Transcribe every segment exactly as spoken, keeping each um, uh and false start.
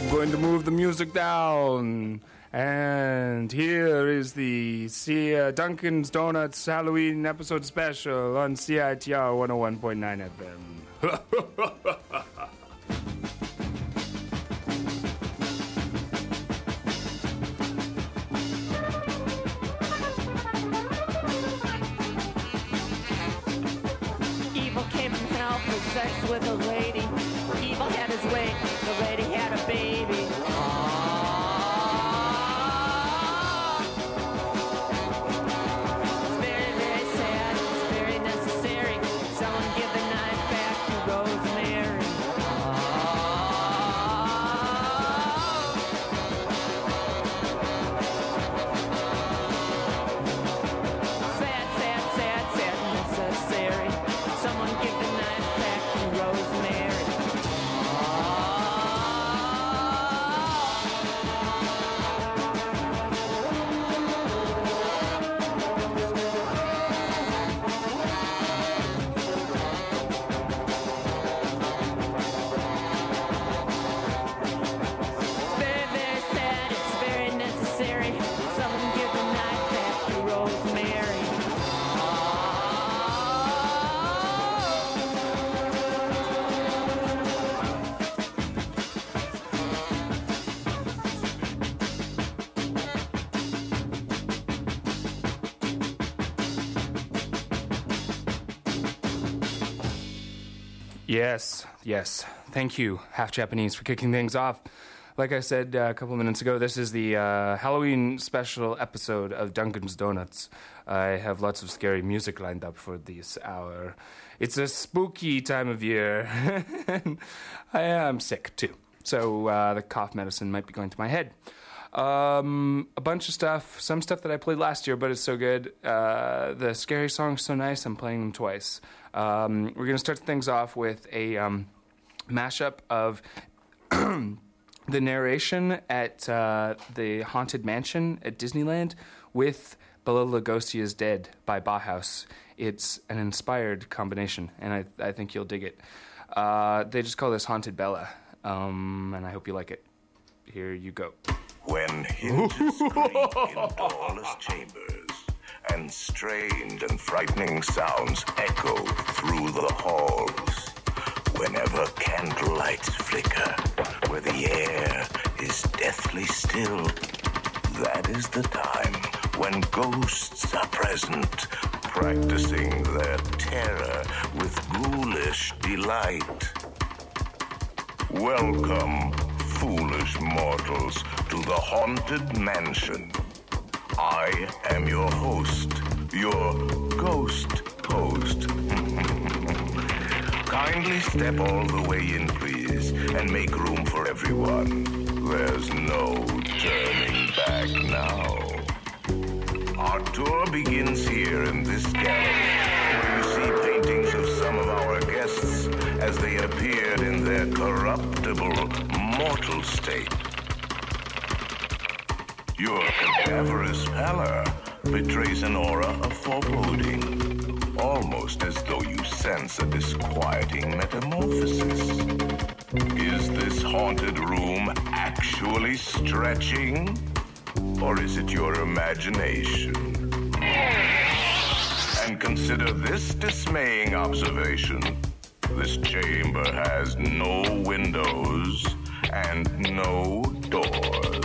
I'm going to move the music down. And here is the C- uh, Dunkin's Donuts Halloween episode special on C I T R one oh one point nine F M. Evil came from hell for sex with a lady. Evil had his way, the lady had a baby. Yes, yes. Thank you, Half Japanese, for kicking things off. Like I said uh, a couple minutes ago, this is the uh, Halloween special episode of Dunkin's Donuts. I have lots of scary music lined up for this hour. It's a spooky time of year, and I am sick too. So uh, the cough medicine might be going to my head. Um, a bunch of stuff, some stuff that I played last year, but it's so good. Uh, the scary song's so nice, I'm playing them twice. Um, we're going to start things off with a um, mashup of the narration at uh, the Haunted Mansion at Disneyland with Bela Lugosi is Dead by Bauhaus. It's an inspired combination, and I, I think you'll dig it. Uh, they just call this Haunted Bella, um, and I hope you like it. Here you go. When hinges creak in doorless chambers, and strange and frightening sounds echo through the halls, whenever candlelights flicker, where the air is deathly still, that is the time when ghosts are present, practicing their terror with ghoulish delight. Welcome, foolish mortals, to the Haunted Mansion. I am your host, your ghost host. Kindly step all the way in, please, and make room for everyone. There's no turning back now. Our tour begins here in this gallery, where you see paintings of some of our guests as they appeared in their corruptible, mortal state. Your cadaverous pallor betrays an aura of foreboding, almost as though you sense a disquieting metamorphosis. Is this haunted room actually stretching, or is it your imagination? And consider this dismaying observation. This chamber has no windows and no doors.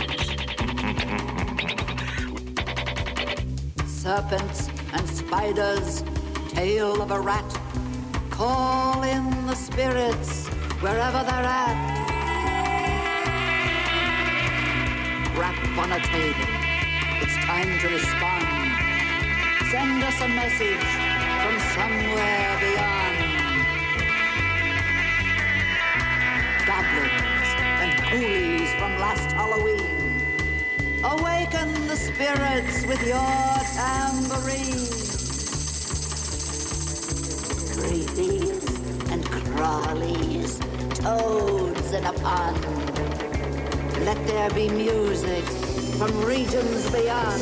Serpents and spiders, tail of a rat, call in the spirits wherever they're at. Rap on a table, it's time to respond. Send us a message from somewhere beyond. Goblins and ghoulies from last Halloween, awaken the spirits with your tambourine. Creepies and crawlies, toads in a pond. Let there be music from regions beyond.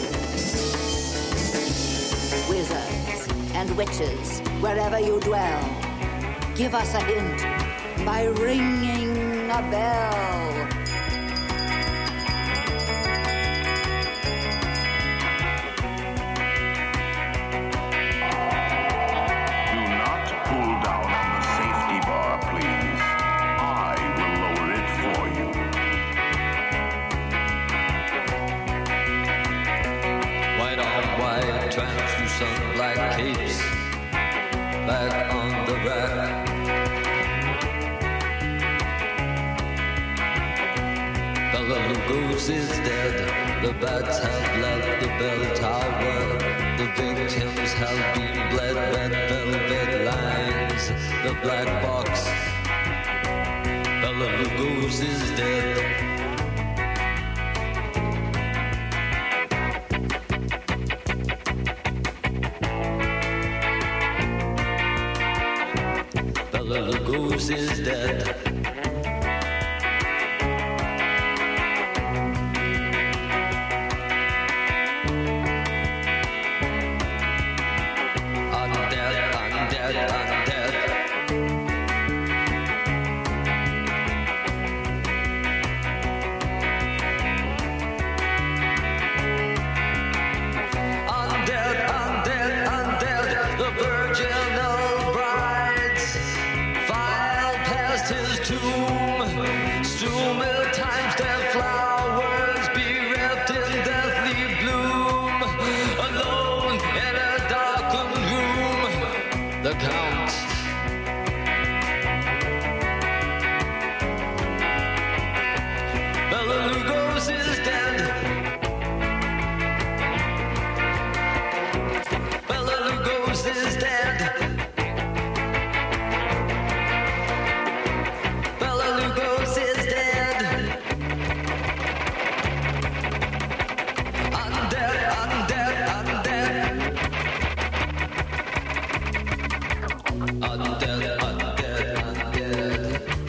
Wizards and witches, wherever you dwell, give us a hint by ringing a bell. back on the rack. Bela Lugosi is dead. The bats have left the bell tower. The victims have been bled. Red velvet lines. The black box. Bela Lugosi is dead. Bela Lugosi is dead. I'm dead, I'm dead, I'm dead. I'm dead, I'm dead, I'm dead. The virginal brides file past his tomb. Strewn times their flowers bereft in deathly bloom. Alone in a darkened room, the Count. Bela Lugosi is dead. Bela Lugosi is dead. Bela Lugosi is dead. I'm dead, I'm dead, I'm dead. I'm dead, I'm dead, I'm dead.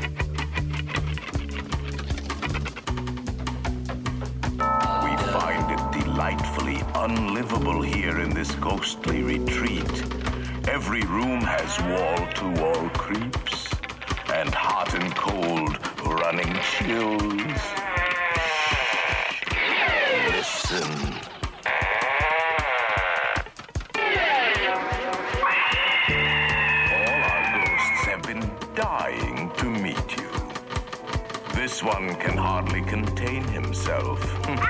We find it delightfully unlivable here in this ghostly retreat. Every room has wall-to-wall creeps and hot and cold running chills. Listen. All our ghosts have been dying to meet you. This one can hardly contain himself.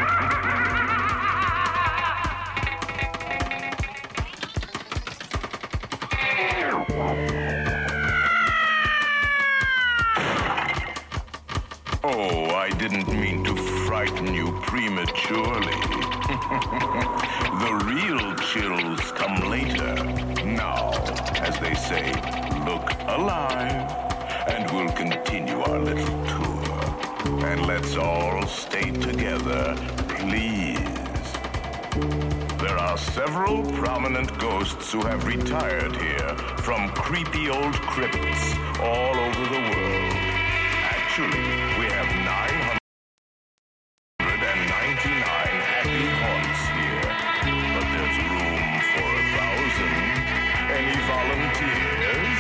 Oh, I didn't mean to frighten you prematurely. The real chills come later. Now, as they say, look alive, and we'll continue our little tour. And let's all stay together, please. There are several prominent ghosts who have retired here from creepy old crypts all over the world. Actually, we have nine hundred ninety-nine happy haunts here, but there's room for a thousand. Any volunteers?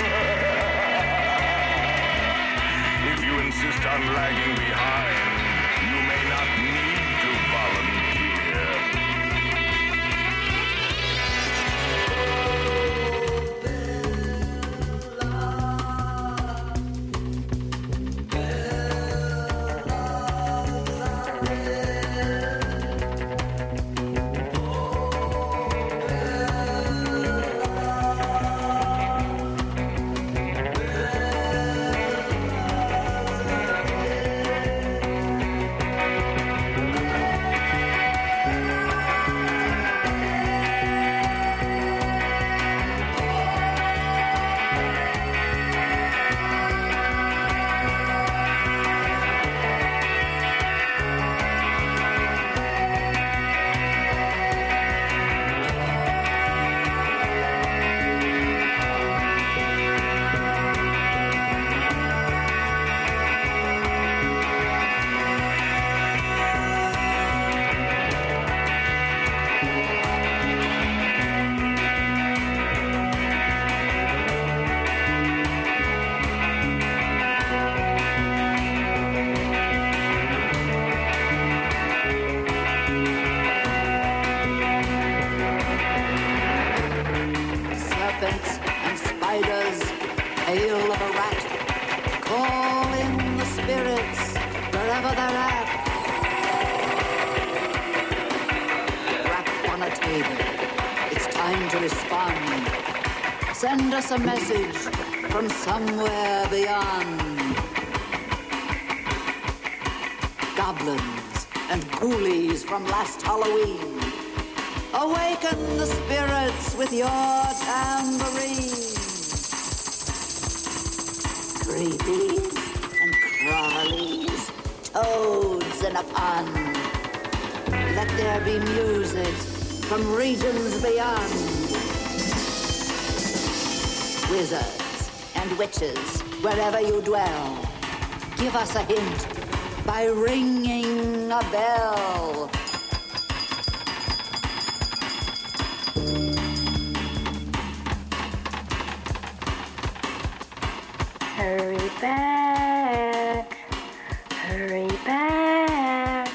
If you insist on lagging behind, you may not need to volunteer. tail of a rat. Call in the spirits wherever they're at. Rap on a table. It's time to respond. Send us a message from somewhere beyond. Goblins and ghoulies from last Halloween, awaken the spirits with your tambourine. Creepies and crawlies, toads in a pond. Let there be music from regions beyond. Wizards and witches, wherever you dwell, give us a hint by ringing a bell. Hurry back, hurry back.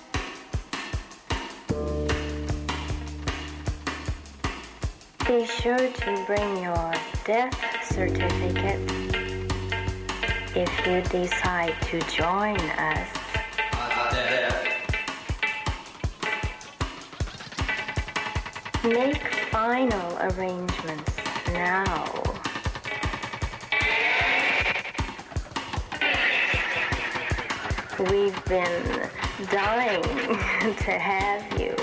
Be sure to bring your death certificate if you decide to join us. Make final arrangements now. We've been dying to have you.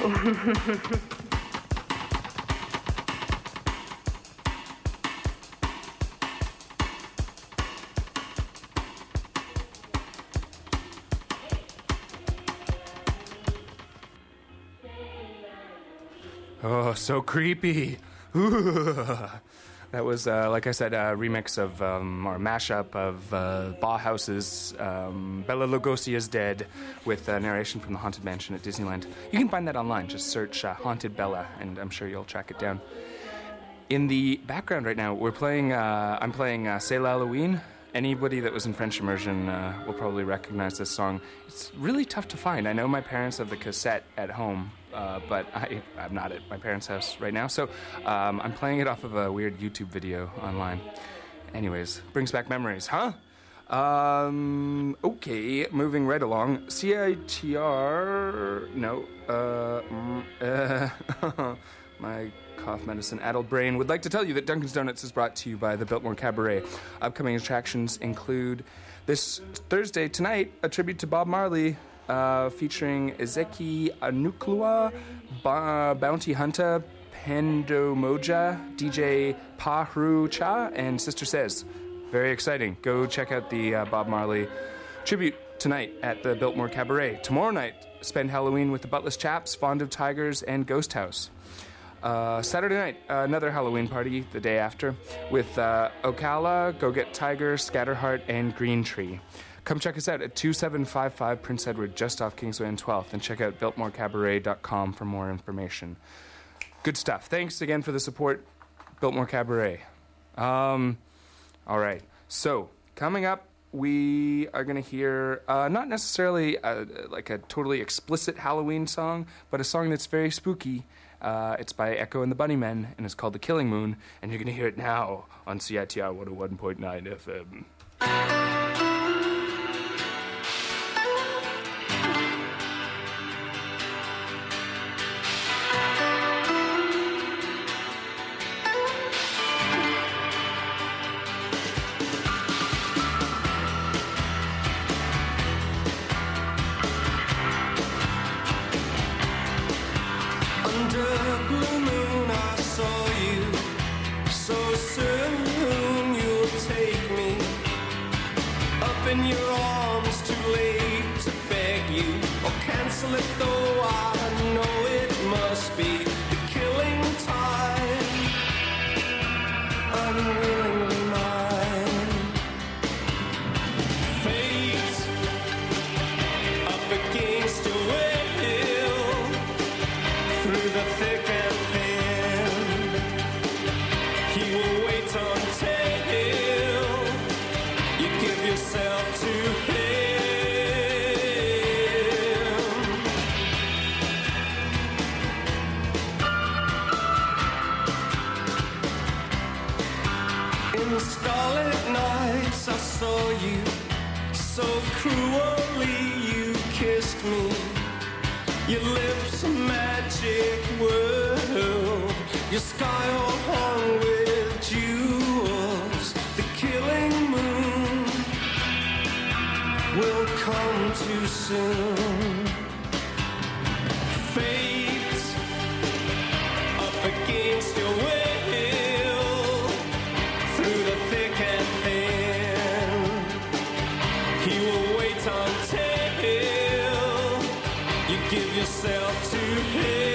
Oh, so creepy. Ooh. That was, uh, like I said, a remix of, um, or a mashup of uh, Bauhaus's um, Bela Lugosi is Dead with uh, narration from the Haunted Mansion at Disneyland. You can find that online. Just search uh, Haunted Bella, and I'm sure you'll track it down. In the background right now, we're playing, uh, I'm playing uh, C'est Halloween. Anybody that was in French immersion uh, will probably recognize this song. It's really tough to find. I know my parents have the cassette at home, uh, but I, I'm not at my parents' house right now, so um, I'm playing it off of a weird YouTube video online. Anyways, brings back memories, huh? Um, okay, moving right along. C I T R... No, uh... Mm, uh my cough medicine addled brain would like to tell you that Dunkin's Donuts is brought to you by the Biltmore Cabaret. Upcoming attractions include this Thursday, tonight, a tribute to Bob Marley, uh, featuring Ezeki Anuklua, ba- Bounty Hunter, Pendo Moja, D J Pahru Cha, and Sister Says. Very exciting. Go check out the uh, Bob Marley tribute tonight at the Biltmore Cabaret. Tomorrow night, spend Halloween with the Buttless Chaps, Fond of Tigers, and Ghost House. Uh, Saturday night, uh, another Halloween party the day after with uh, Ocala, Go Get Tiger, Scatterheart, and Green Tree. Come check us out at two seven five five Prince Edward, just off Kingsway and twelfth, and check out biltmore cabaret dot com for more information. Good stuff. Thanks again for the support, Biltmore Cabaret. Um, all right. So, coming up, we are going to hear uh, not necessarily a, like a totally explicit Halloween song, but a song that's very spooky. Uh, it's by Echo and the Bunnymen, and it's called The Killing Moon, and you're going to hear it now on C I T R one oh one point nine F M. Your sky all hung with jewels. come too soon. Fate up against your will, through the thick and thin. He will wait until you give yourself to him.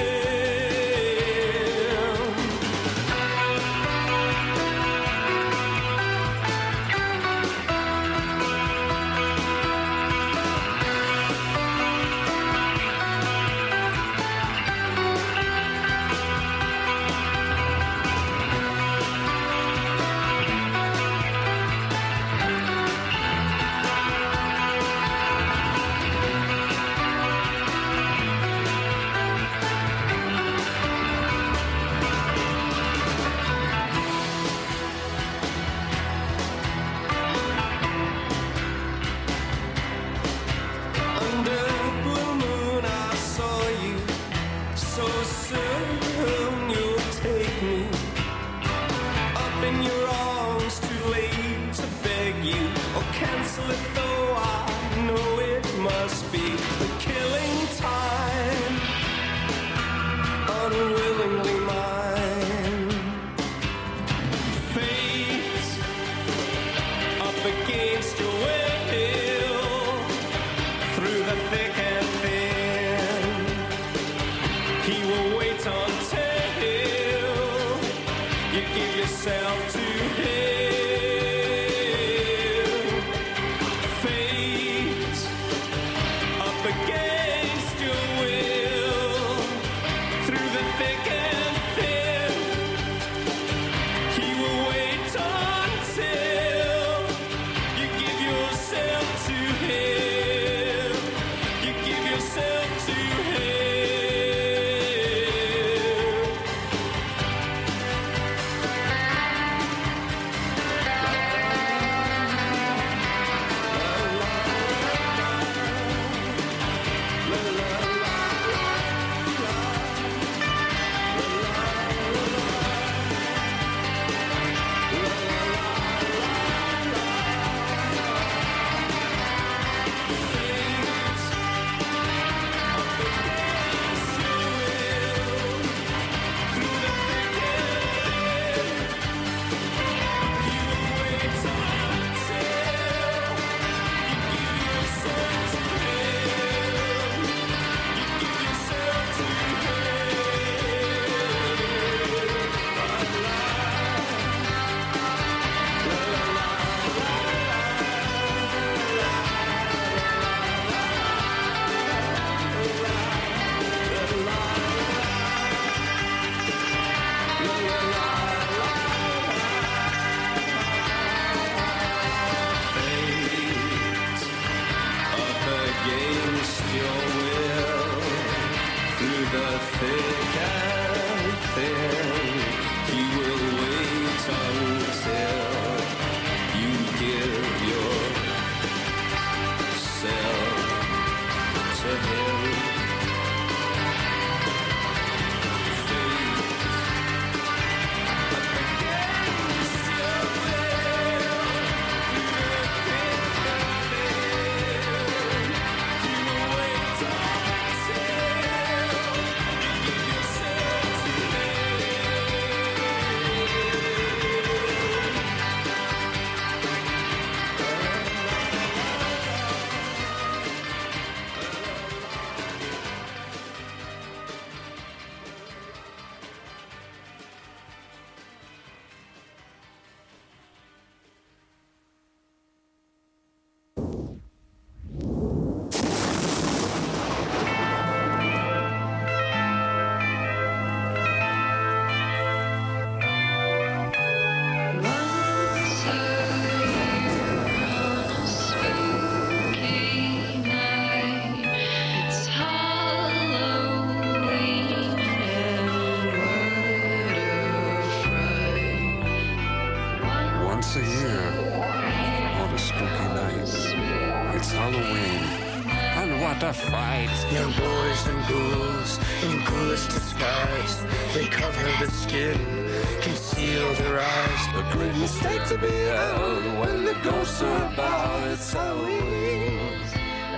to fight. Young boys and ghouls in ghoulish disguise. They cover the skin, conceal their eyes. A great mistake to be held when the ghosts are about. It's Halloween.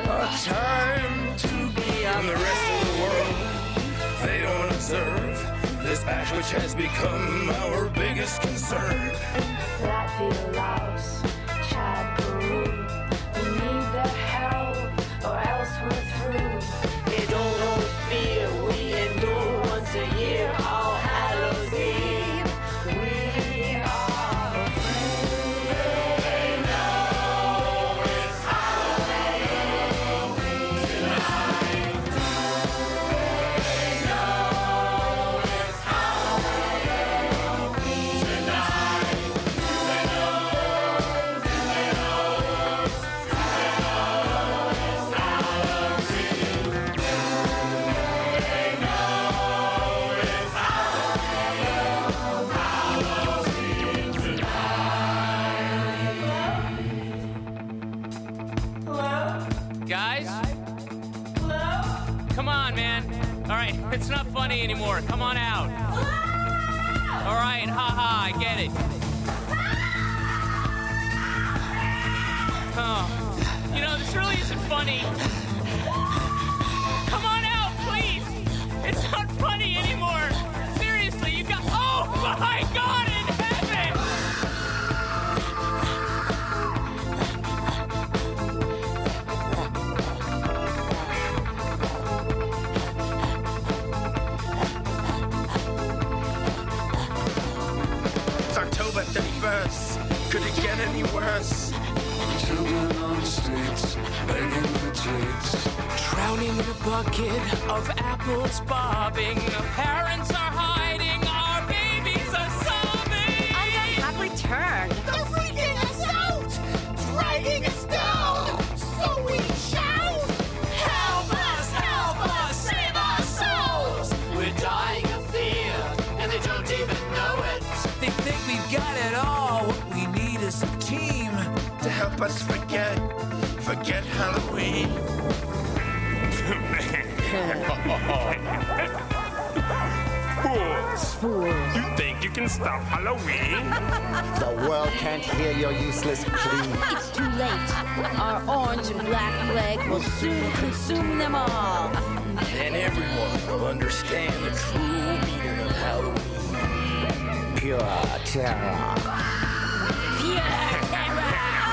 a time to be on the rest of the world. They don't observe this act which has become our biggest concern. Latvia, Laos, Chad, Peru, we need their help or else we're through. They don't know the fear we endure once a year, All Hallows Eve. We are afraid. They know it's Halloween tonight. They know it's Halloween tonight. They know, they know it's Halloween. Guys? Hello? Come on, man. All right, it's not funny anymore. Come on out. All right, haha, I get it. Oh, you know, this really isn't funny. Come on out, please. It's not funny anymore. Seriously, you got... Oh, my God in heaven! It's October thirty-first. Could it get any worse? Children on the streets, begging for treats. Drowning in a bucket of apples bobbing. Parents are hiding. Our babies are sobbing. I have returned. They're freaking us out, dragging us down. So we shout, help us, help us, save our souls. We're dying of fear, and they don't even know it. They think we've got it all. What we need is a team to help us forget, forget Halloween. Fools! Fools! You think you can stop Halloween? The world can't hear your useless plea. It's too late. Our orange and black plague will soon consume them all. Then everyone will understand the true meaning of Halloween. Pure terror. Pure terror!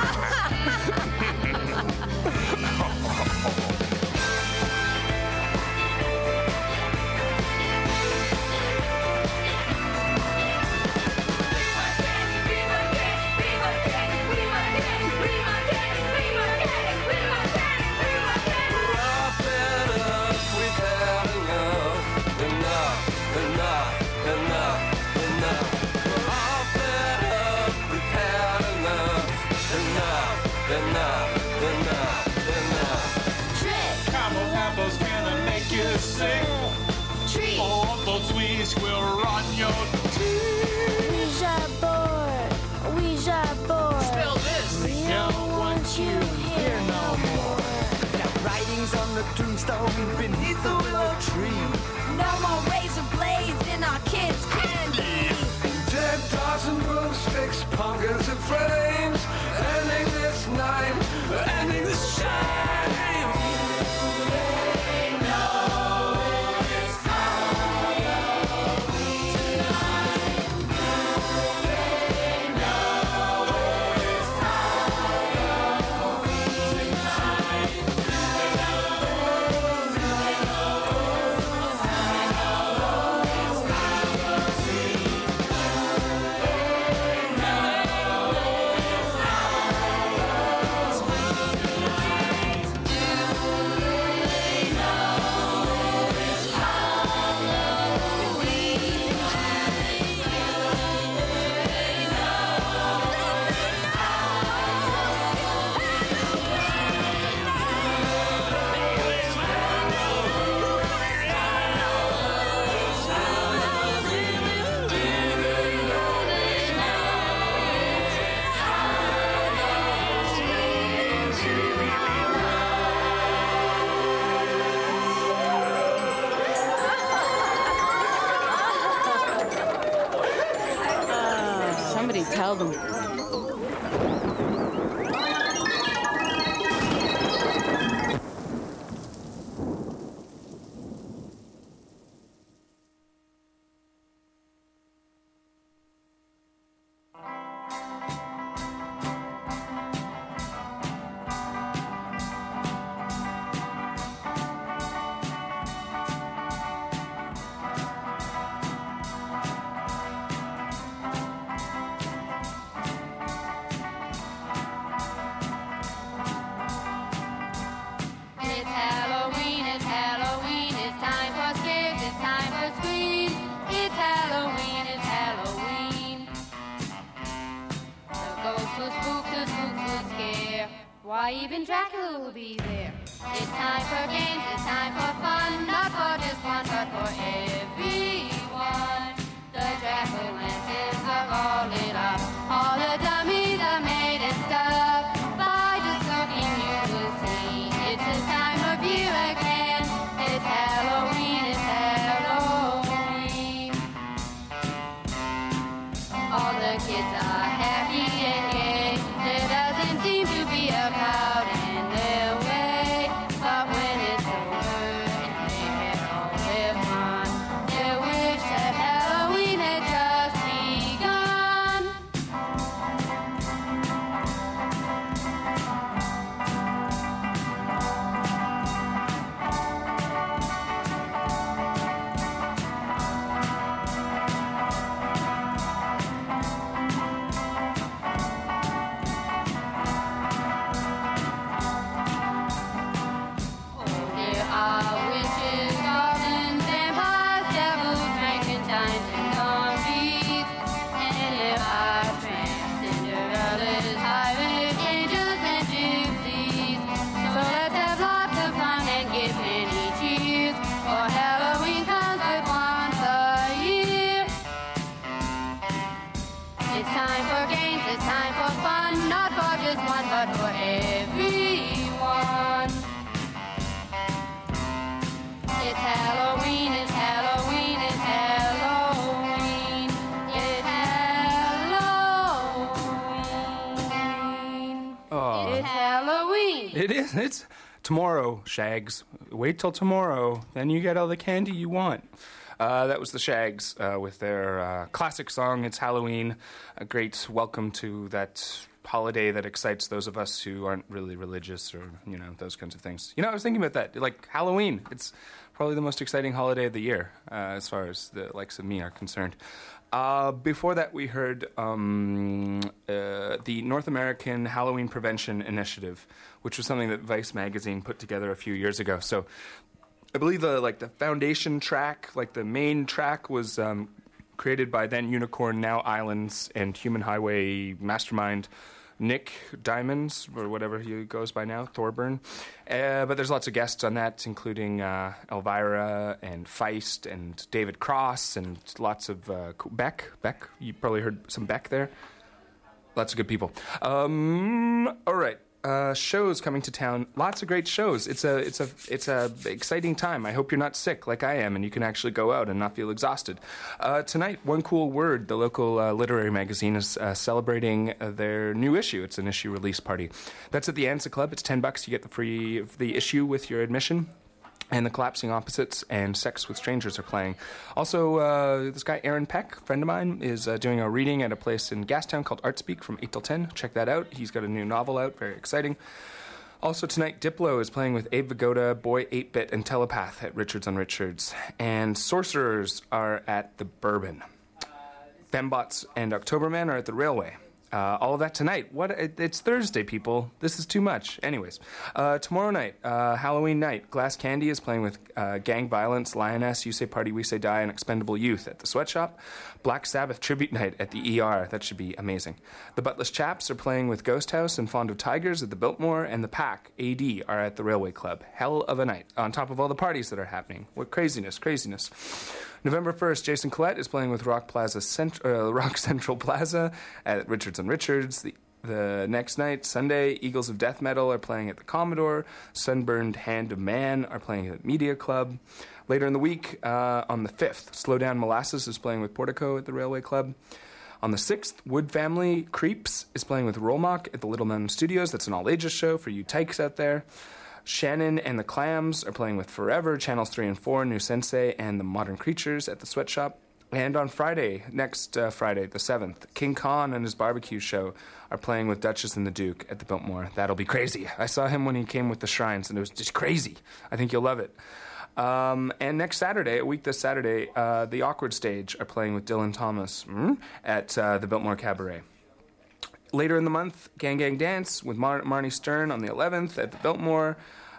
All those weeds will run your teeth. Ouija board, Ouija board. Spell this. We don't want you here no more. Now writings on the tombstone beneath the willow tree. No more razor blades in our kids' candy. Dead dogs and broomsticks, pumpkins and flames. Ending this night, ending this shame. Tell them. ghosts will spook, the spooks will scare. Why, even Dracula will be there. It's time for games, it's time for fun, not for just one, but for everyone. The jack-o'-lanterns are all lit up, all the dummies are made and stuff. By just looking you will see, it's this time of year again. It's Halloween, it's Halloween. All the kids are happy and gay, there doesn't seem to be a cloud in their way. But when it's over and they had all their fun, they wish that Halloween had just begun. There are witches, goblins, vampires, devils, Frankensteins, and zombies. And there are tramps, Cinderellas, pirates, angels, and gypsies. So let's have lots of fun and give many cheers, for Halloween comes but once a year. It's time for games, it's time for fun, not for just one, but for everyone. It's Halloween, it's Halloween, it's Halloween. It's Halloween. Oh. It's Halloween. It is. It's tomorrow, Shags. Wait till tomorrow. Then you get all the candy you want. Uh, that was the Shags uh, with their uh, classic song, It's Halloween. A great welcome to that holiday that excites those of us who aren't really religious or, you know, those kinds of things. You know, I was thinking about that. Like, Halloween. It's probably the most exciting holiday of the year, uh, as far as the likes of me are concerned. Uh, before that, we heard um, uh, the North American Halloween Prevention Initiative, which was something that Vice magazine put together a few years ago. So I believe the like the foundation track, like the main track, was um, created by then Unicorn, now Islands, and Human Highway mastermind Nick Diamonds, or whatever he goes by now, Thorburn. Uh, but there's lots of guests on that, including uh, Elvira and Feist and David Cross and lots of uh, Beck. Beck, you probably heard some Beck there. Lots of good people. Um, all right. Uh, shows coming to town. Lots of great shows. It's a it's a it's a exciting time. I hope you're not sick like I am, and you can actually go out and not feel exhausted. Uh, tonight, One Cool Word, the local uh, literary magazine, is uh, celebrating uh, their new issue. It's an issue release party. That's at the Ansa Club. It's ten bucks. You get the free the issue with your admission. And the Collapsing Opposites and Sex with Strangers are playing. Also, uh, this guy, Aaron Peck, a friend of mine, is uh, doing a reading at a place in Gastown called Artspeak from eight till ten. Check that out. He's got a new novel out. Very exciting. Also tonight, Diplo is playing with Abe Vigoda, Boy eight bit, and Telepath at Richards on Richards. And Sorcerers are at the Bourbon. Fembots and Octoberman are at the Railway. Uh, all of that tonight. What? It, it's Thursday, people. This is too much. Anyways, uh, tomorrow night, uh, Halloween night, Glass Candy is playing with uh, Gang Violence, Lioness, You Say Party, We Say Die, and Expendable Youth at the Sweatshop. Black Sabbath Tribute Night at the E R. That should be amazing. The Buttless Chaps are playing with Ghost House and Fond of Tigers at the Biltmore, and the Pack, A D, are at the Railway Club. Hell of a night, on top of all the parties that are happening. What craziness, craziness. November first, Jason Collette is playing with Rock Plaza Cent- uh, Rock Central Plaza at Richards and Richards. The, the next night, Sunday, Eagles of Death Metal are playing at the Commodore. Sunburned Hand of Man are playing at Media Club. Later in the week, uh, on the fifth, Slow Down Molasses is playing with Portico at the Railway Club. On the sixth, Wood Family Creeps is playing with Rollmock at the Little Mountain Studios. That's an all-ages show for you tykes out there. Shannon and the Clams are playing with Forever, Channels three and four, New Sensei, and the Modern Creatures at the Sweatshop. And on Friday, next uh, Friday, the seventh, King Khan and his barbecue show are playing with Duchess and the Duke at the Biltmore. That'll be crazy. I saw him when he came with the Shrines, and it was just crazy. I think you'll love it. Um, and next Saturday, a week this Saturday, uh, the Awkward Stage are playing with Dylan Thomas mm, at uh, the Biltmore Cabaret. Later in the month, Gang Gang Dance with Mar- Marnie Stern on the eleventh at the Biltmore.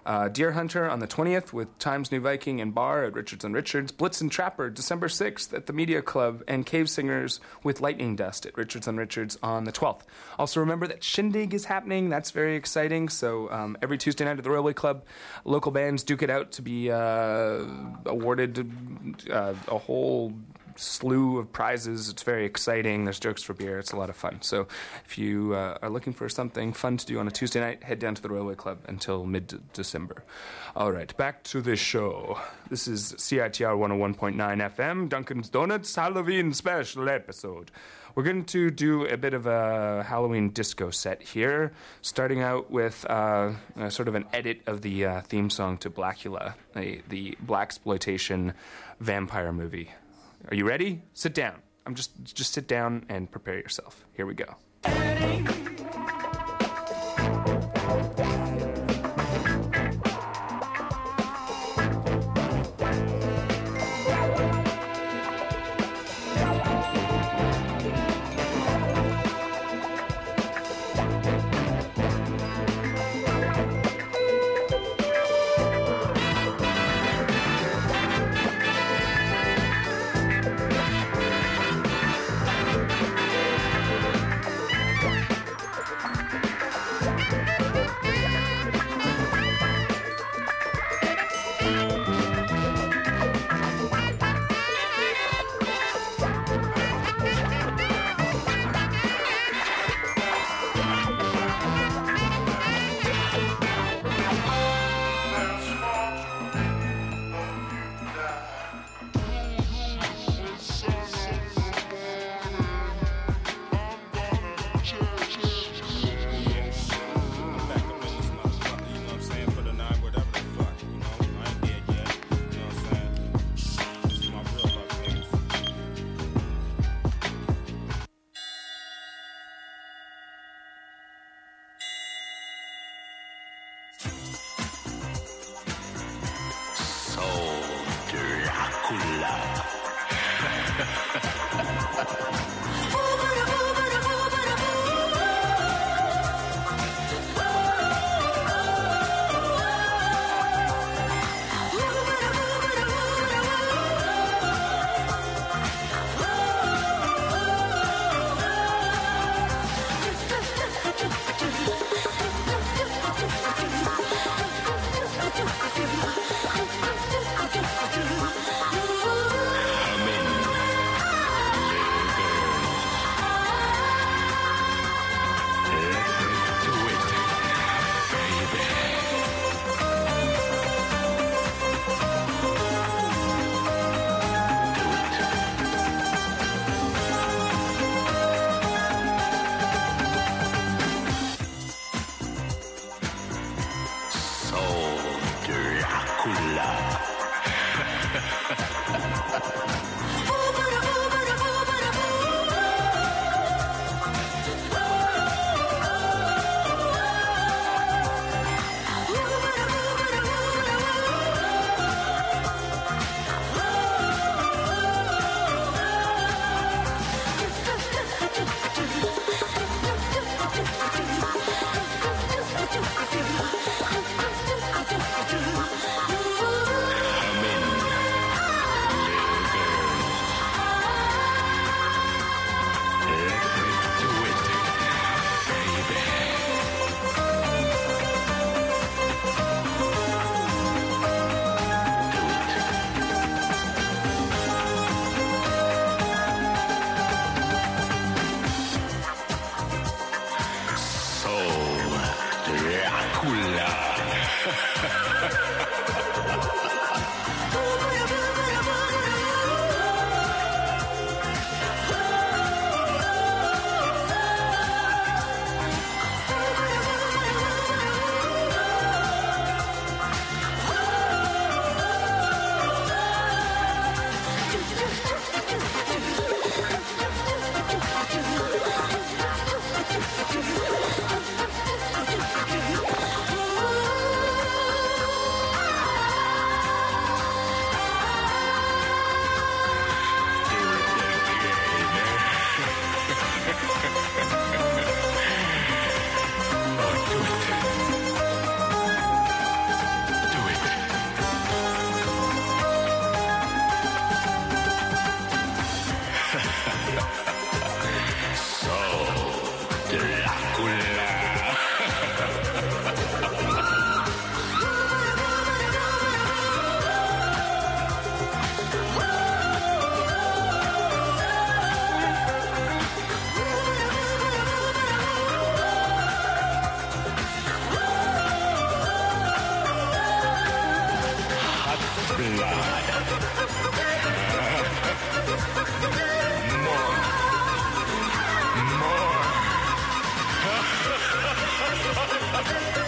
Uh, Deer Hunter on the twentieth with Times New Viking and Bar at Richards and Richards. Blitz and Trapper December sixth at the Media Club, and Cave Singers with Lightning Dust at Richards and Richards on the twelfth. Also remember that Shindig is happening. That's very exciting. So um, every Tuesday night at the Railway Club, local bands duke it out to be uh, awarded uh, a whole slew of prizes. It's very exciting. There's jokes for beer. It's a lot of fun. So if you uh, are looking for something fun to do on a Tuesday night, head down to the Railway Club until mid-December. All right, back to the show. This is C I T R one oh one point nine F M, Dunkin's Donuts Halloween special episode. We're going to do a bit of a Halloween disco set here, starting out with uh, uh, sort of an edit of the uh, theme song to Blackula, a, the blaxploitation vampire movie. Are you ready? Sit down. I'm just just sit down and prepare yourself. Here we go.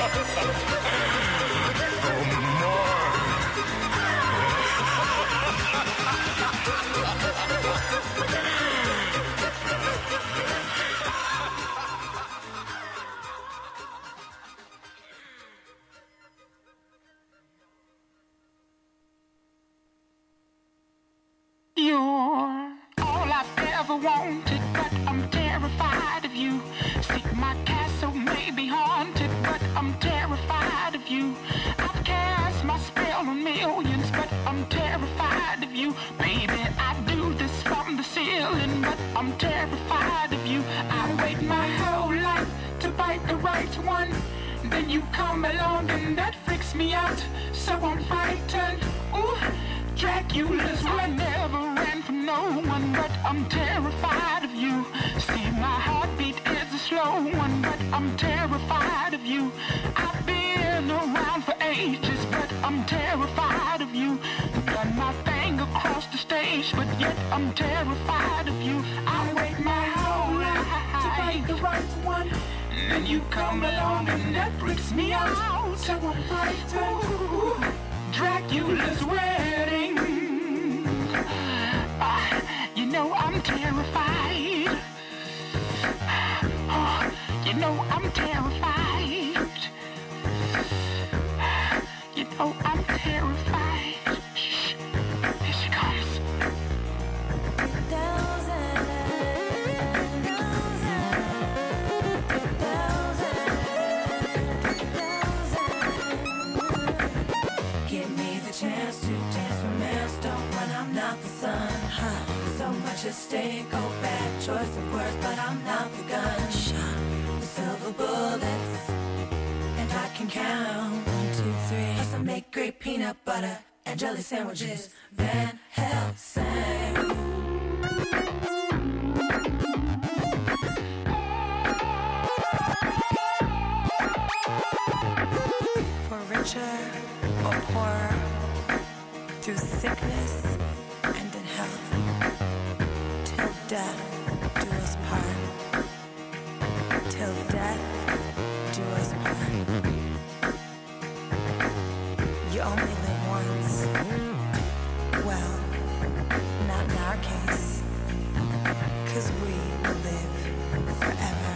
You're all I've ever wanted, but I'm terrified of you. See, my castle may be haunted, but I'm terrified of you. I've cast my spell on millions, but I'm terrified of you. Baby, I do this from the ceiling, but I'm terrified of you. I wait my whole life to bite the right one. Then you come along and that freaks me out, so I'm frightened. Ooh. Dracula's I never ran from no one, but I'm terrified of you. See, my heartbeat is a slow one, but I'm terrified of you. I've been around for ages, but I'm terrified of you. Done my thing across the stage, but yet I'm terrified of you. I wait my whole life to find the right one. Then you come along and that freaks me out, so I'm frightened. Ooh. Dracula's wedding. Uh, you know I'm terrified. Uh, you know I'm terrified. You know I'm terrified. Shh. Here she comes. Chance to dance romance, don't run, I'm not the sun. Huh. So much at stake, go back, choice of words, but I'm not the gun. Shot the silver bullets, and I can count one, two, three. Plus I make great peanut butter and jelly sandwiches. Van Helsing. For richer or poorer, through sickness and in health, till death do us part, till death do us part. You only live once. Well, not in our case, 'cause we will live forever.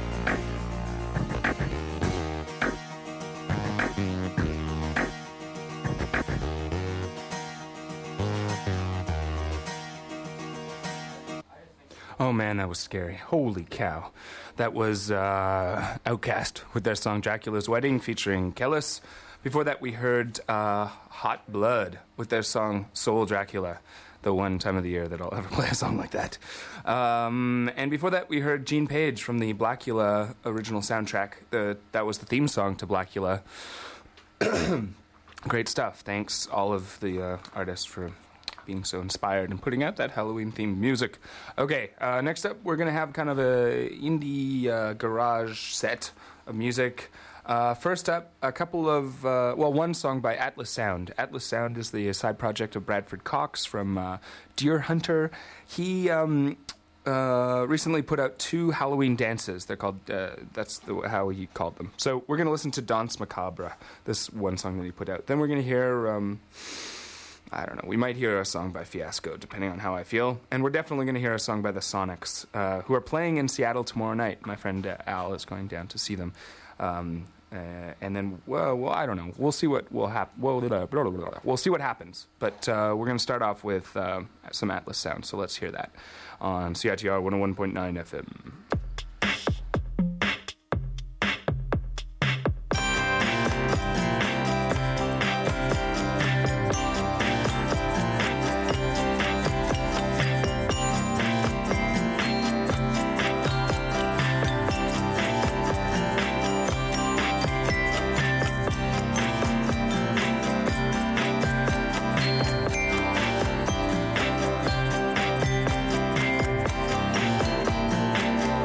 Oh man, that was scary. Holy cow. That was uh, Outkast with their song Dracula's Wedding featuring Kellis. Before that we heard uh, Hot Blood with their song Soul Dracula, the one time of the year that I'll ever play a song like that. Um, and before that we heard Gene Page from the Blackula original soundtrack. The, that was the theme song to Blackula. Great stuff. Thanks all of the uh, artists for being so inspired and putting out that Halloween-themed music. Okay, uh, next up, we're going to have kind of a indie uh, garage set of music. Uh, first up, a couple of, uh, well, one song by Atlas Sound. Atlas Sound is the side project of Bradford Cox from uh, Deer Hunter. He um, uh, recently put out two Halloween dances. They're called, uh, that's the, how he called them. So we're going to listen to Danse Macabre, this one song that he put out. Then we're going to hear... Um, I don't know, we might hear a song by Fiasco, depending on how I feel. And we're definitely going to hear a song by the Sonics, uh, who are playing in Seattle tomorrow night. My friend uh, Al is going down to see them. Um, uh, and then, well, well, I don't know. We'll see what will happen. We'll, blah, blah, blah, blah. We'll see what happens. But uh, we're going to start off with uh, some Atlas Sound, so let's hear that on C I T R one oh one point nine F M. Thank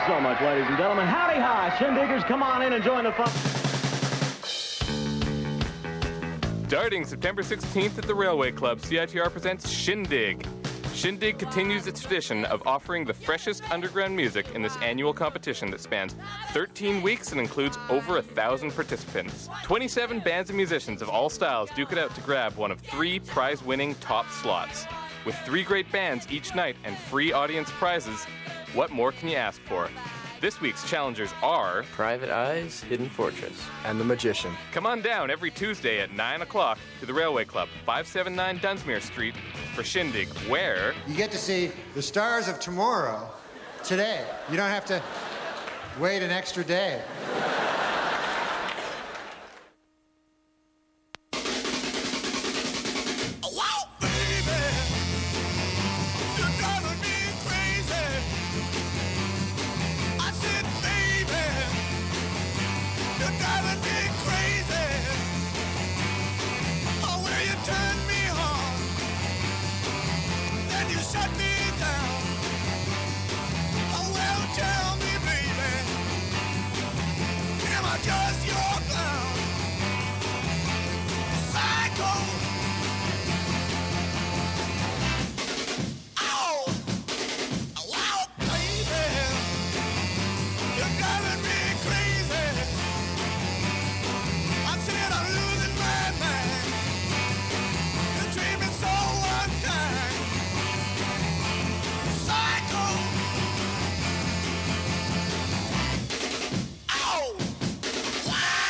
so much, ladies and gentlemen. Howdy hi, Shindiggers. Come on in and join the fun. Starting September sixteenth at the Railway Club, C I T R presents Shindig. Shindig continues its tradition of offering the freshest underground music in this annual competition that spans thirteen weeks and includes over a thousand participants. twenty-seven bands and musicians of all styles duke it out to grab one of three prize-winning top slots. With three great bands each night and free audience prizes, what more can you ask for? This week's challengers are Private Eyes, Hidden Fortress, and The Magician. Come on down every Tuesday at nine o'clock to the Railway Club, five seventy-nine Dunsmuir Street, for Shindig, where you get to see the stars of tomorrow today. You don't have to wait an extra day. Just your clown, psycho. Ow, wow, baby, you're driving me crazy. I said I'm losing my mind. You treat me so unkind, psycho. Ow. Wow!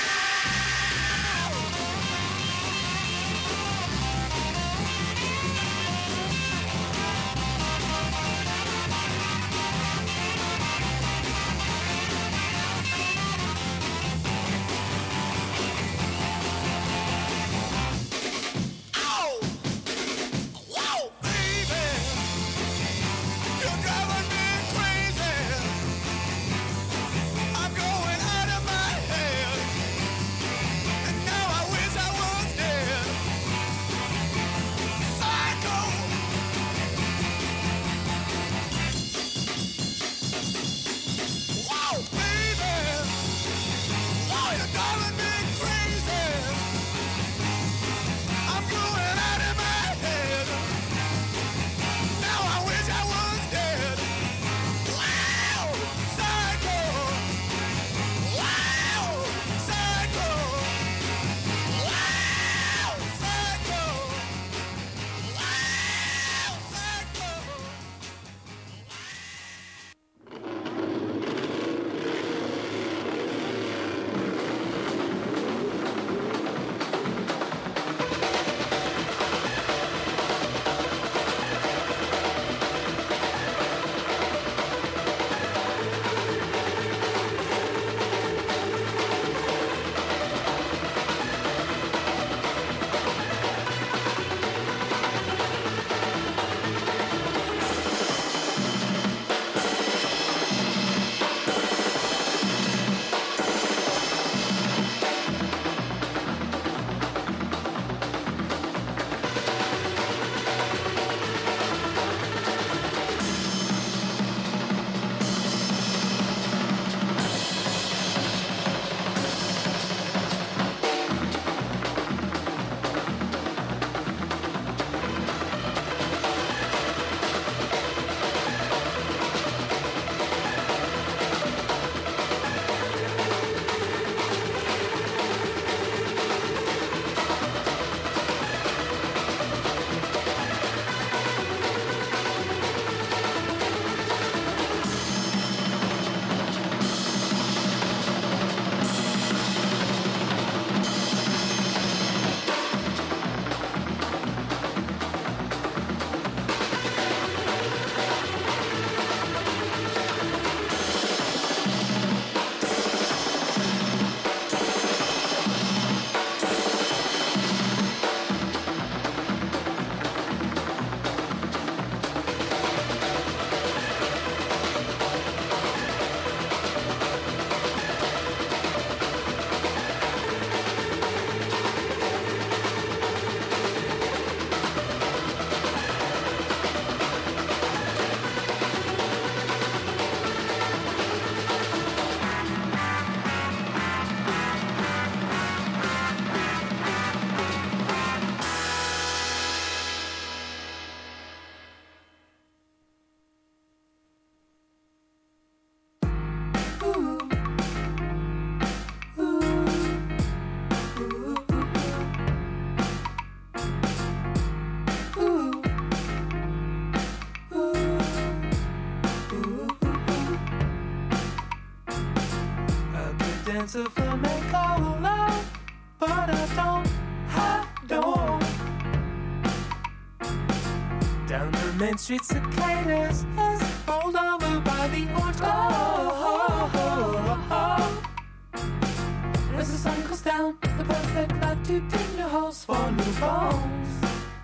dance a flamenco love, but I don't, I don't. Down the main street, cicadas is rolled over by the orange glow. As the sun goes down, the perfect light to dig new holes for new bones.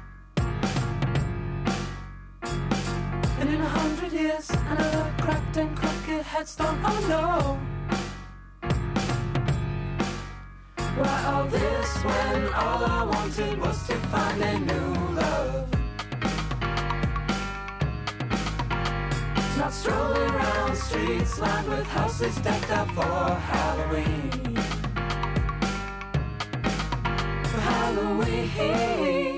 And in a hundred years, another cracked and crooked headstone, oh no. Why all this when all I wanted was to find a new love? Not strolling around streets lined with houses decked out for Halloween. For Halloween.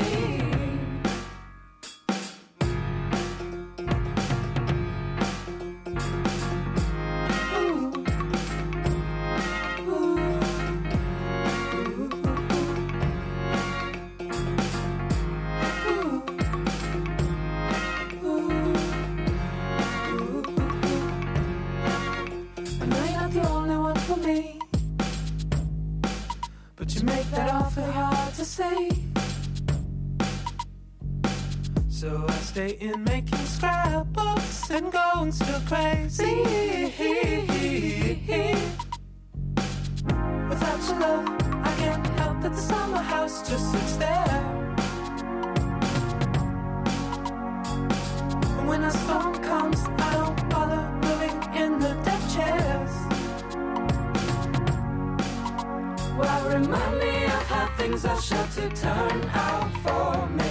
So I stay in making scrapbooks and going still crazy. Without your love, I can't help that the summer house just sits there. And when a storm comes, I don't bother moving in the deck chairs. Well, remind me of how things are sure to turn out for me.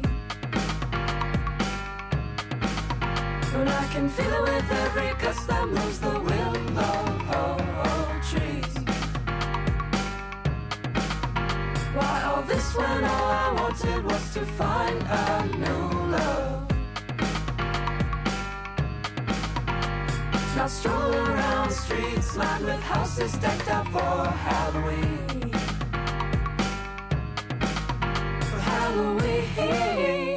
When I can feel it with every gust that moves the willow trees. Why all this when all I wanted was to find a new love? Not strolling around streets lined with houses decked out for Halloween. For Halloween.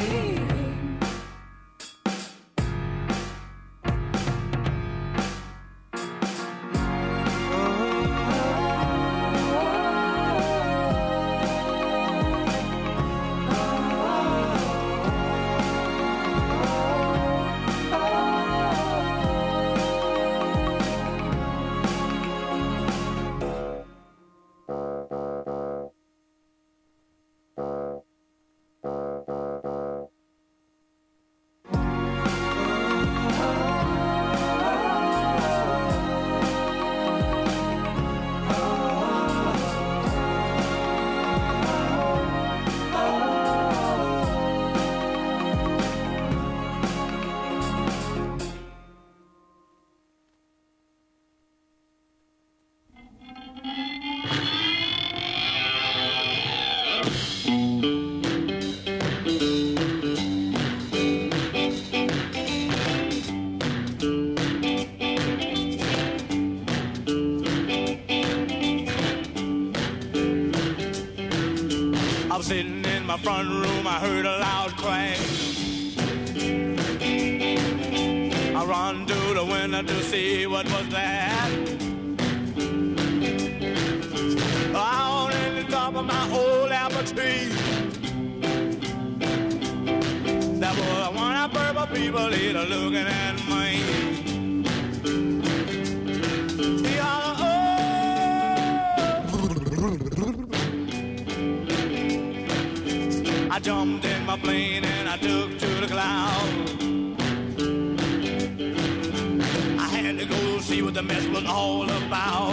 Sitting in my front room, I heard a loud clang. I run to the window to see what was that. Out in the top of my old apple tree, that was one of purple people either looking at me. I jumped in my plane and I took to the clouds. I had to go see what the mess was all about.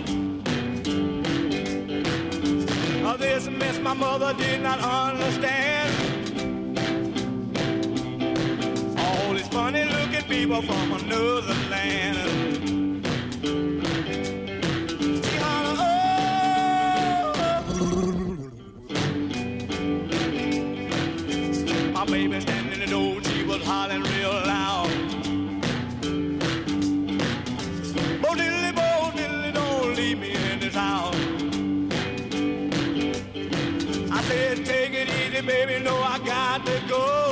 Oh, this mess my mother did not understand. All these funny looking people from another land. My baby standing in the door, she was hollering real loud. Bo diddly, bo diddly, don't leave me in this house. I said, take it easy, baby, no, I got to go.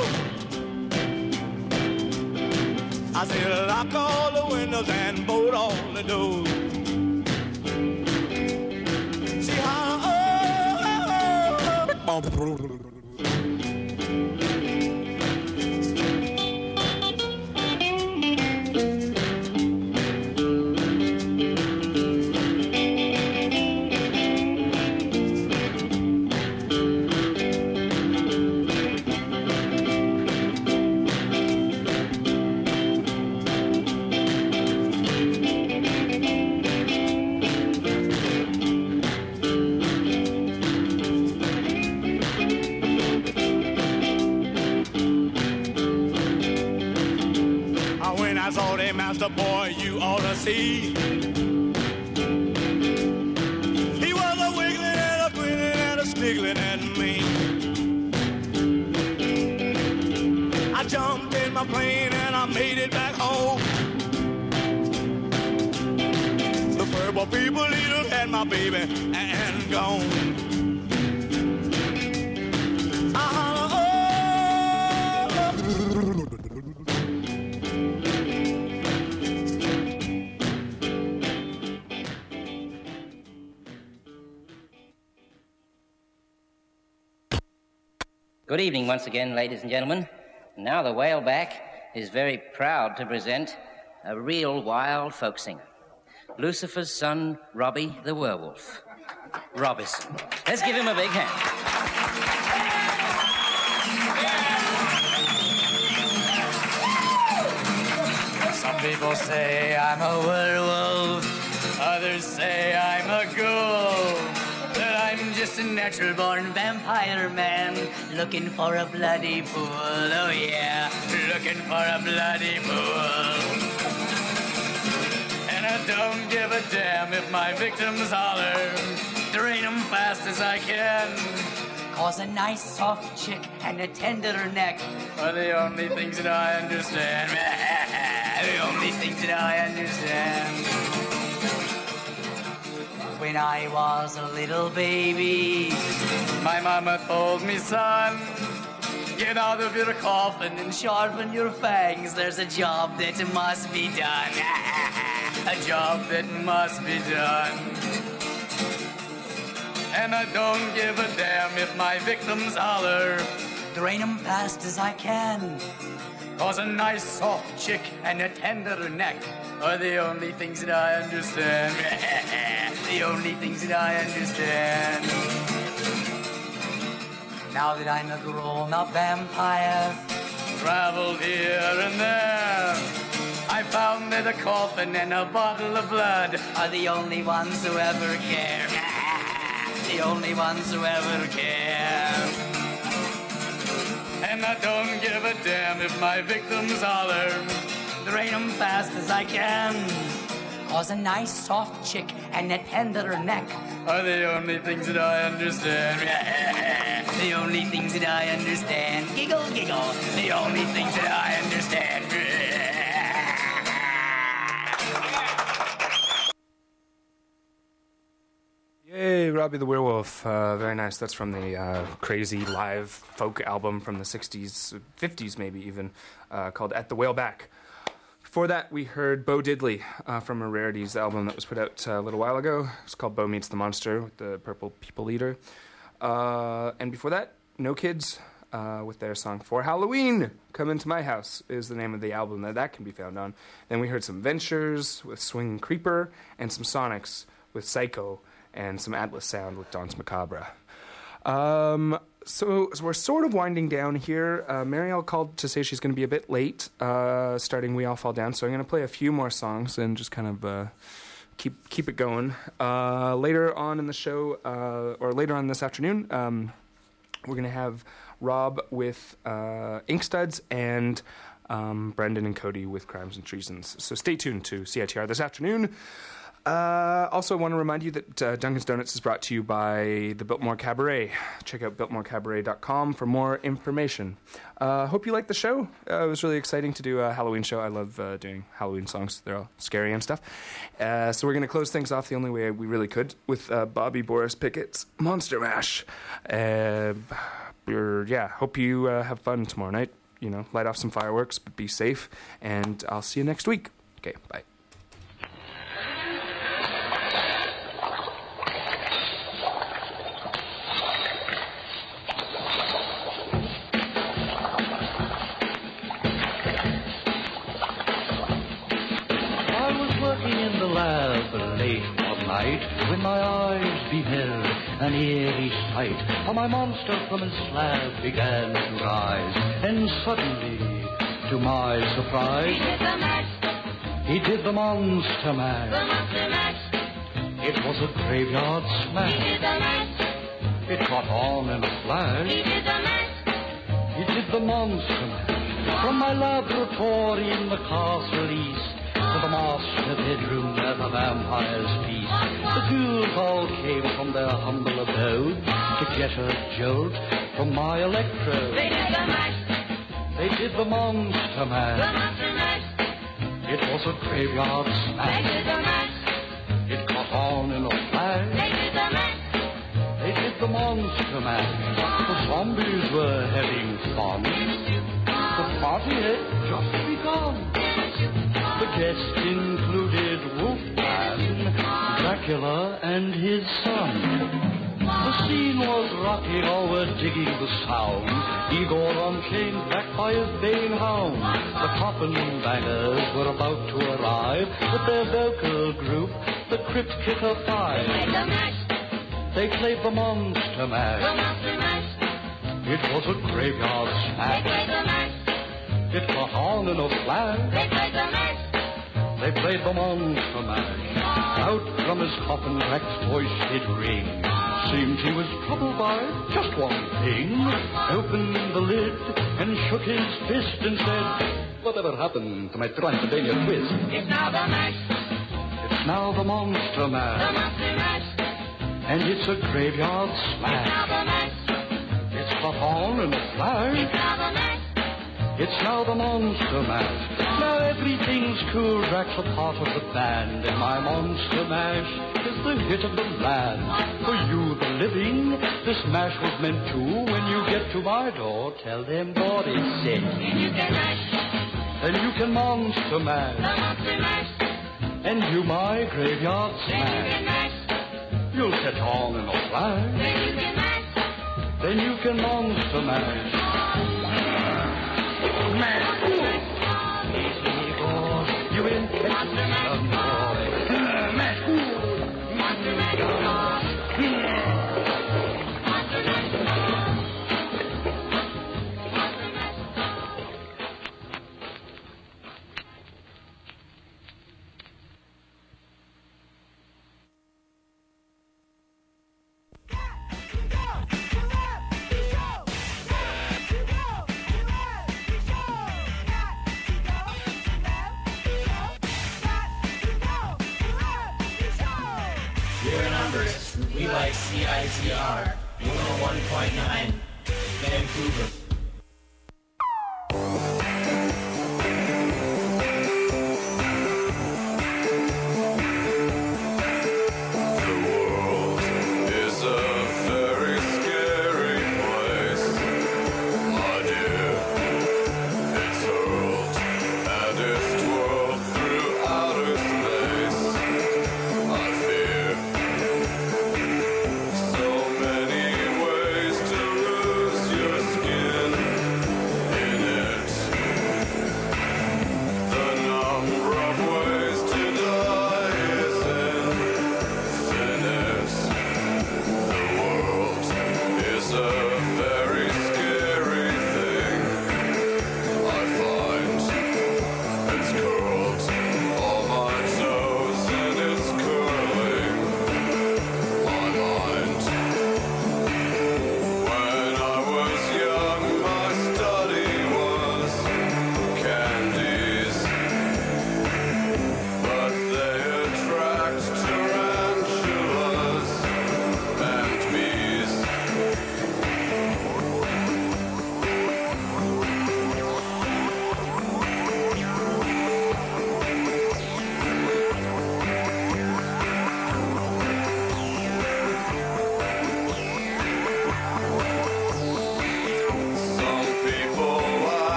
I said, lock all the windows and bolt all the doors. down. When I saw that master boy, you ought to see. He was a wiggling and a grinning and a sniggling at me. I jumped in my plane and I made it back home. The purple people eater had my baby and gone. Uh-huh. Good evening once again, ladies and gentlemen. Now the Whaleback is very proud to present a real wild folk singer, Lucifer's son, Robbie the Werewolf. Robinson. Let's give him a big hand. Some people say I'm a werewolf, others say I'm a ghoul. I'm just a natural-born vampire man, looking for a bloody pool. Oh yeah, looking for a bloody pool. And I don't give a damn if my victims holler, drain them fast as I can. Cause a nice soft chick and a tender neck are the only things that I understand. The only things that I understand. When I was a little baby, my mama told me, son, get out of your coffin and sharpen your fangs. There's a job that must be done. A job that must be done. And I don't give a damn if my victims holler, drain them fast as I can. Cause a nice soft chick and a tender neck are the only things that I understand. The only things that I understand. Now that I'm a grown-up vampire, traveled here and there, I found that a coffin and a bottle of blood are the only ones who ever care. The only ones who ever care. And I don't give a damn if my victims holler, drain them fast as I can. Cause a nice soft chick and a tender neck are the only things that I understand. The only things that I understand. Giggle, giggle. The only things that I understand. Yay, Robbie the Werewolf. Uh, very nice. That's from the uh, crazy live folk album from the sixties, fifties maybe even, uh, called At the Whaleback. Before that, we heard Bo Diddley uh, from a Rarities album that was put out uh, a little while ago. It's called Bo Meets the Monster with the Purple People Eater. Uh, and before that, No Kids uh, with their song For Halloween. Come Into My House is the name of the album that that can be found on. Then we heard some Ventures with Swing Creeper and some Sonics with Psycho and some Atlas Sound with Danse Macabre. Um, so, so we're sort of winding down here. Uh, Marielle called to say she's going to be a bit late, uh, starting We All Fall Down, so I'm going to play a few more songs and just kind of uh, keep keep it going. Uh, later on in the show, uh, or later on this afternoon, um, we're going to have Rob with uh, Ink Studs and um, Brendan and Cody with Crimes and Treasons. So stay tuned to C I T R this afternoon. Uh, also, want to remind you that uh, Dunkin's Donuts is brought to you by the Biltmore Cabaret. Check out biltmore cabaret dot com for more information. Uh, hope you liked the show. Uh, it was really exciting to do a Halloween show. I love uh, doing Halloween songs. They're all scary and stuff. Uh, so we're going to close things off the only way we really could with uh, Bobby Boris Pickett's Monster Mash. Uh, yeah, hope you uh, have fun tomorrow night. You know, light off some fireworks, but be safe. And I'll see you next week. Okay, bye. late one night, when my eyes beheld an eerie sight, how my monster from his slab began to rise, and suddenly, to my surprise, He did the mash. he did the monster mash. The monster mash. It was a graveyard smash. He did the mash. It caught on in a flash. He did the mash. He did the monster mash. From my laboratory in the castle east to the master bedroom at the vampire's feast, the ghouls all came from their humble abode to get a jolt from my electrode. They did the mash. They did the monster mash. The monster mash. It was a graveyard They smash. did the mash. It caught on in a flash. They did the mash. They did the monster mash. The zombies were having fun. The party had just begun. The guests included Wolfman, Dracula, and his son. The scene was rocking, all were digging the sound. Igor on chains, backed by his baying hound. The coffin bangers were about to arrive with their vocal group, the Crypt Kicker Five. They played the monster mash. The monster mash. It was a graveyard They smash. played the mash. It caught on in a flash. They played the mash. They played the monster mash. Out from his coffin, Drac's voice did ring. Seemed he was troubled by just one thing. Opened the lid and shook his fist and said, "Whatever happened to my Transylvania twist?" It's now the mash. It's now the monster The mash. monster mash. And it's a graveyard It's now smash. the mash. It's caught on in a flash. It's now the mash. It's now the monster mash. Now everything's cool. Drac's a part of the band, and my monster mash is the hit of the land. For you, the living, this mash was meant to. When you get to my door, tell them God is sent. And you can mash. Then you can monster The mash, monster mash. and you my graveyard Then you can smash. mash. You'll set on in a flash, Then you can mash. then you can monster mash. Mash. Easy goes, you infected boy. Mash. Monster mash. Monster mash. We're numbers. We like C I T R one oh one point nine Vancouver. Is a very scary place, my dear. It's hurled and it's twirled through outer space. I fear so many ways to lose your skin.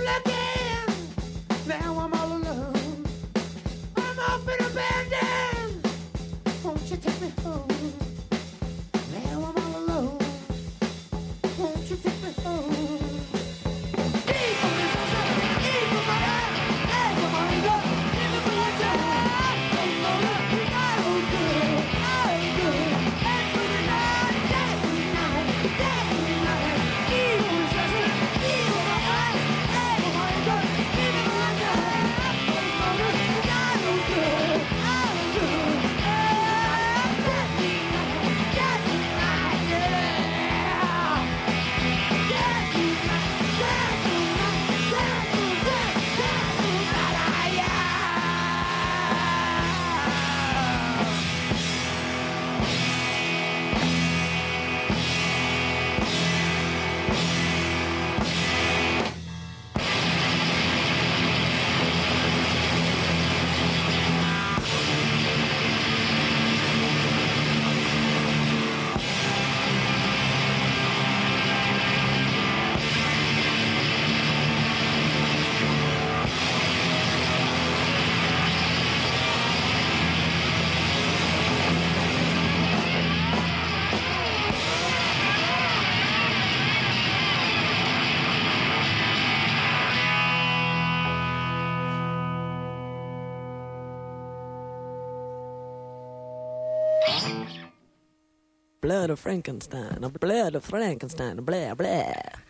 again. Now I'm all alone. I'm off and abandoned. Won't you take me home? Now I'm all alone. Won't you take me home? Blood of Frankenstein, a blood of Frankenstein, blah, blah.